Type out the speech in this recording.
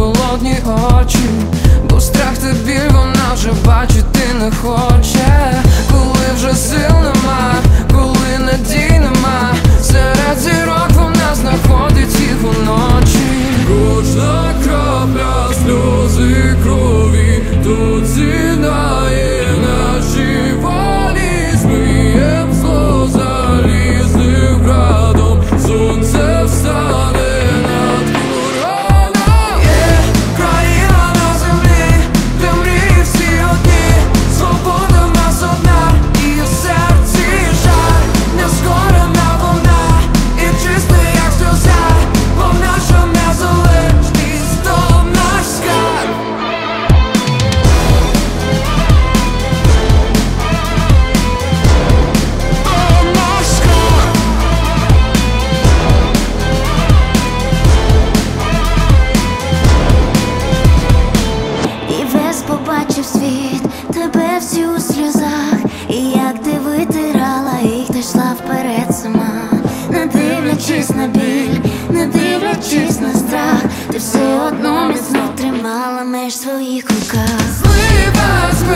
холодні очі, бо страх та біль вона вже бачити не хоче. Коли вже сил нема, коли надій нема, серед зірок вона знаходить їх уночі. Кожна крапля сльози крові тут з'єднає наші волі. Змієм зло залізним градом, сонце встане над короном. Є країна на землі, де мрії всі одні, свобода в нас одна, і у серці жар, нескорена вона, і чиста як сльоза, бо наша незалежність то наш скарб. І весь побачив світ, тебе всі у сльозах, і як ти витирала їх, та йшла вперед сама, не дивлячись на біль, не дивлячись на страх, ти все одно міцно тримала меж в своїх руках. Злива